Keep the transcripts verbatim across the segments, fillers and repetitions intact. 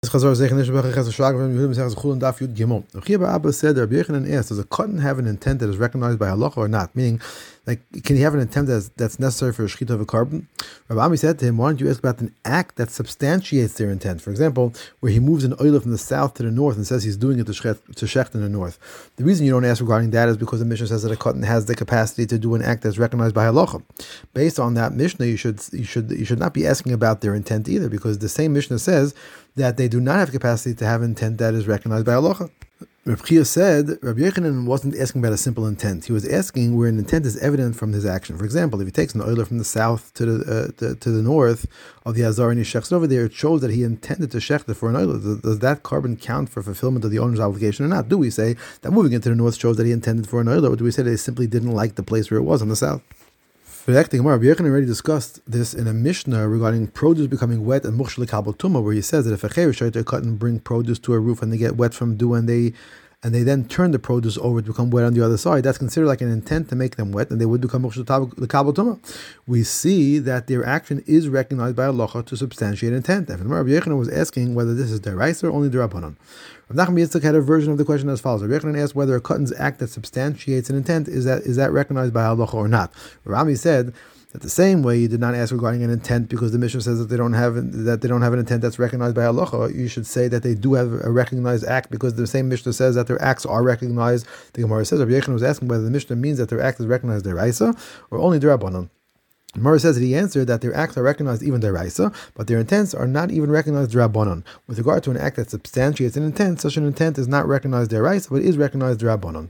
Chazar Zeichen Nishbach has a shlag from Yehudim says Chulun Daf Yud Gimel. Rabbi Abba said Rabbi Yochanan asked, does a cotton have an intent that is recognized by halacha or not? Meaning, like, can he have an intent that's, that's necessary for a shechita of a carbon? Rabbi Ami said to him, why don't you ask about an act that substantiates their intent? For example, where he moves an oil from the south to the north and says he's doing it to shech, to shecht in the north. The reason you don't ask regarding that is because the Mishnah says that a cotton has the capacity to do an act that's recognized by halacha. Based on that Mishnah, you should you should you should not be asking about their intent either, because the same Mishnah says that they do not have capacity to have intent that is recognized by halacha. Reb Chia said Rabbi Yochanan wasn't asking about a simple intent. He was asking where an intent is evident from his action. For example, if he takes an oiler from the south to the uh, to, to the north of the Azar and he shechs over there, it shows that he intended to shecht it for an oiler. Does, does that carbon count for fulfillment of the owner's obligation or not? Do we say that moving into the north shows that he intended for an oiler, or do we say that he simply didn't like the place where it was on the south? Rabbi Yochanan already discussed this in a Mishnah regarding produce becoming wet and mukhshel kabel tuma, where he says that if a cheresh try to cut and bring produce to a roof and they get wet from dew and they and they then turn the produce over to become wet on the other side, that's considered like an intent to make them wet, and they would become mukhshel kabel tuma. We see that their action is recognized by halacha to substantiate intent. And Rabbi Yochanan was asking whether this is deraisa or only derabanan. Rav Nachman Yitzchak had a version of the question as follows. Rabbi Yochanan asked whether a cotton's act that substantiates an intent is that is that recognized by halacha or not. Rami said that the same way you did not ask regarding an intent because the Mishnah says that they don't have that they don't have an intent that's recognized by halacha. You should say that they do have a recognized act because the same Mishnah says that their acts are recognized. The Gemara says Rabbi Yochanan was asking whether the Mishnah means that their act is recognized deraisa or only derabanan. Gemara says that he answered that their acts are recognized even deraisa, but their intents are not even recognized derabanan. With regard to an act that substantiates an intent, such an intent is not recognized deraisa, but is recognized derabanan.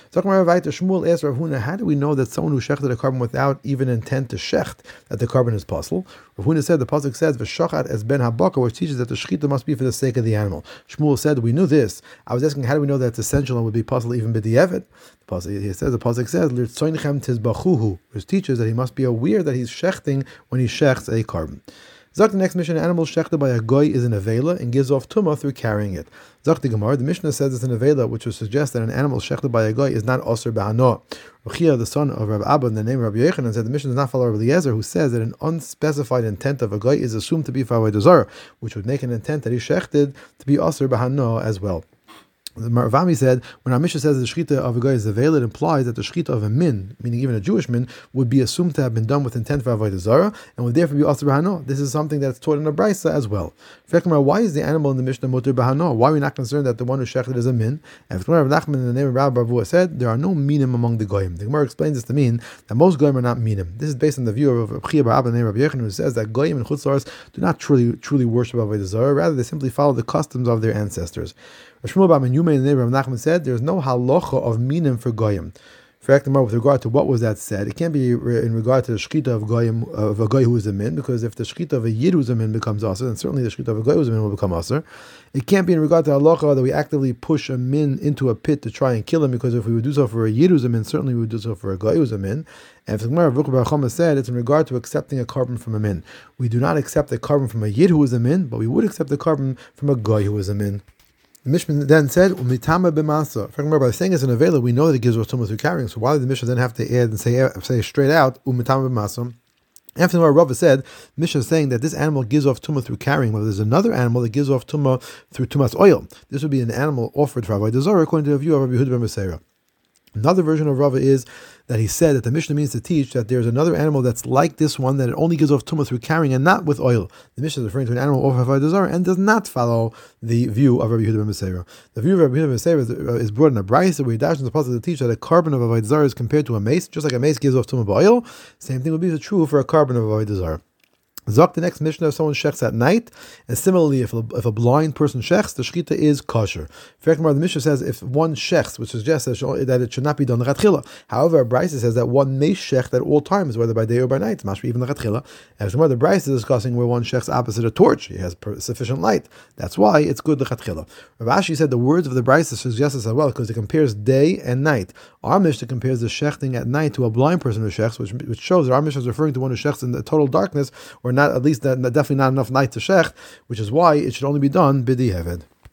Shmuel asked Rav Huna, how do we know that someone who shechted a carbon without even intent to shecht, that the carbon is possible? Rav Huna said the pasuk says v'shachat as ben habaka, which teaches that the shechita must be for the sake of the animal. Shmuel said we knew this. I was asking how do we know that it's essential and would be possible even b'di'evet? The pasuk he says the pasuk says l'tzoinchem tizbachuhu, which teaches that he must be aware that he's shechting when he shechts a carbon. Zak the next Mishnah, an animal shechted by a goy is an avela and gives off tumah through carrying it. Zak the Gemara, the Mishnah says it's an avela, which would suggest that an animal shechted by a goy is not osir b'hano. Rechia, the son of Rav Abba, in the name of Rabbi Yochanan, said the Mishnah does not follow Rabbi Eliezer, who says that an unspecified intent of a goy is assumed to be for avodah zarah, which would make an intent that he shechted to be osir b'hano as well. The Marvami said, when our Mishnah says the shechita of a guy is availed, it implies that the shechita of a min, meaning even a Jewish min, would be assumed to have been done with intent for avodah zarah and would therefore be asur b'hano. This is something that's taught in a brisa as well. Why is the animal in the Mishnah mutar b'hano? Why are we not concerned that the one who shechted is a min? And the Rav Nachman in the name of Rabbi Bavua said, there are no minim among the goyim. The Gemara explains this to mean that most goyim are not minim. This is based on the view of Chia Bar Abba in the name of Rabbi Yochanan, who says that goyim and chutz la'aretz do not truly truly worship avodah zarah, rather they simply follow the customs of their ancestors. Shmuel Bar Menyume in the name of Rav Nachman said there is no halacha of minim for goyim. With regard to what was that said, it can't be in regard to the shechita of goyim of a goy who is a min, because if the shechita of a yid who is a min becomes aser, then certainly the shechita of a goy who is a min will become aser. It can't be in regard to halacha that we actively push a min into a pit to try and kill him, because if we would do so for a yid who is a min, certainly we would do so for a goy who is a min. And if the Gemara of Ruch Bar Chama said it's in regard to accepting a carbon from a min. We do not accept a carbon from a yid who is a min, but we would accept a carbon from a goy who is a min. The Mishnah then said, "Umitama b'masa." Remember, by saying it's an avela, we know that it gives us tumah through carrying. So why did the Mishnah then have to add and say say straight out umitama b'masa? After the Rava said, Mishnah is saying that this animal gives off tumah through carrying, but there's another animal that gives off tumah through tumas oil. This would be an animal offered for avodah zarah according to the view of Rabbi Yehuda ben Beseira. Another version of Rava is that he said that the Mishnah means to teach that there's another animal that's like this one, that it only gives off tumah through carrying and not with oil. The Mishnah is referring to an animal offered for avodah zarah and does not follow the view of Rabbi Yehuda ben Beseira. The view of Rabbi Yehuda ben Beseira is, uh, is brought in a brayso where he dashes the pasuk to teach that a carbon of avodah zarah is compared to a mace, just like a mace gives off tumah by oil. Same thing would be true for a carbon of avodah zarah. Zok, the next Mishnah, if someone shechs at night, and similarly, if a, if a blind person shechs, the shechita is kosher. The Mishnah says if one shechs, which suggests that it should not be done lechatchila. However, Brisa says that one may shecht at all times, whether by day or by night. It must be even lechatchila. And the Brisa is discussing where one shechs opposite a torch. He has sufficient light. That's why it's good lechatchila. Rav Ashi said the words of the Brisa suggest this as well, because it compares day and night. Our Mishnah compares the shechting at night to a blind person who shechs, which, which shows that our Mishnah is referring to one who shechs in the total darkness, or not, at least definitely not enough night to shecht, which is why it should only be done b'di'evet.